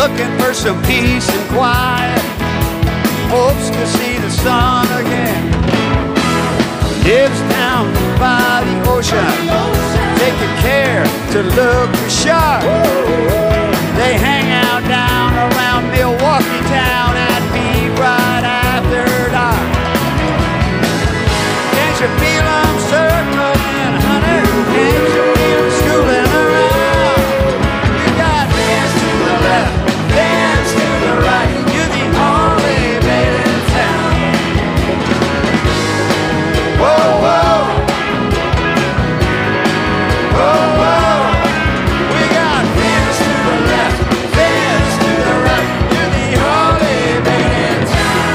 looking for some peace and quiet, hopes to see the sun again. Lives down by the ocean, taking care to look for sharks. They hang out down around Milwaukee town and be right after dark. Can't you feel them circling, honey? Can't you feel them schooling around? You got bands to the left, bands to the right. You're the only baby in town. Whoa, whoa. Whoa, whoa. We got bands to the left, bands to the right. You're the only baby in town.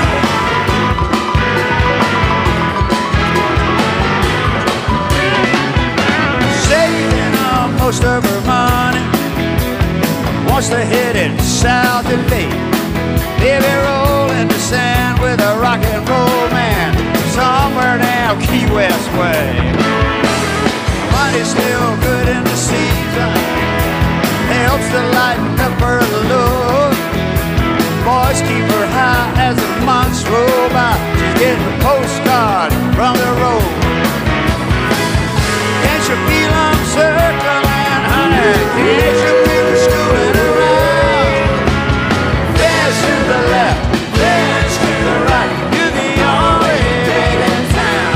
Saving up most of her money, wants to hit it south and late. Baby roll in the sand with a rock and roll man, somewhere down Key West way. Money's still good in the season, helps to lighten up her load. Boys keep her high as the months roll by. She's getting a postcard from the road. Can't you feel them circling, honey? Can't you feel her schooling around? Dance to the left, dance to the right. You're the only baby in town.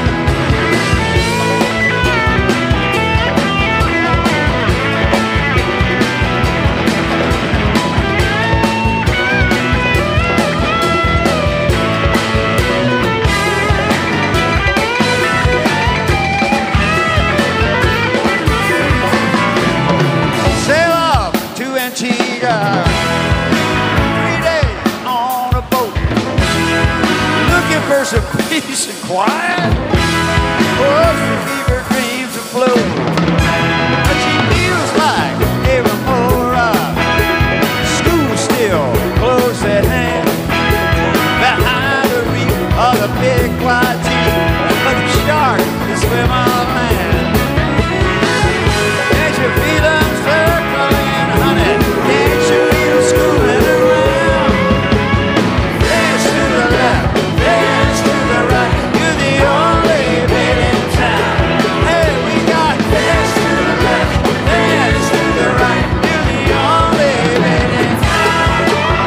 Sail off to Antigua, 3 days on a boat, looking for some peace and quiet, for some fever dreams afloat. But she feels like every more school's still close at hand, behind the reef of the big white teeth of the shark that swim on land. Can't you feel them circling, honey? Can't you feel them schooling around? Dance to the left, dance to the right. You're the only baby in town. Hey, we got dance to the left, dance to the right. You're the only baby in town.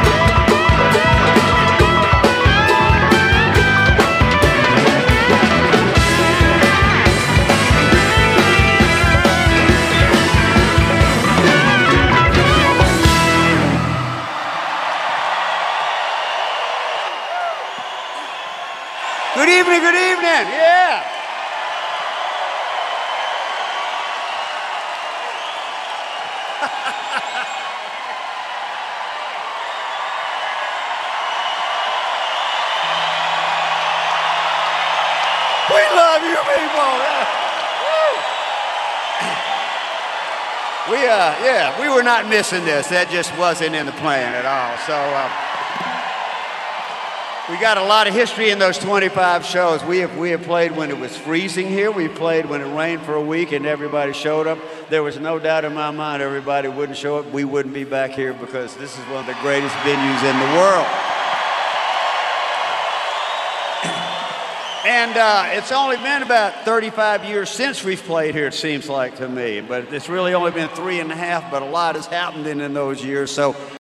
Good evening, good evening. Yeah. We love you people. We were not missing this. That just wasn't in the plan at all. So we got a lot of history in those 25 shows. We have played when it was freezing here. We played when it rained for a week and everybody showed up. There was no doubt in my mind everybody wouldn't show up. We wouldn't be back here because this is one of the greatest venues in the world. And it's only been about 35 years since we've played here, it seems like to me. But it's really only been 3.5, but a lot has happened in those years. So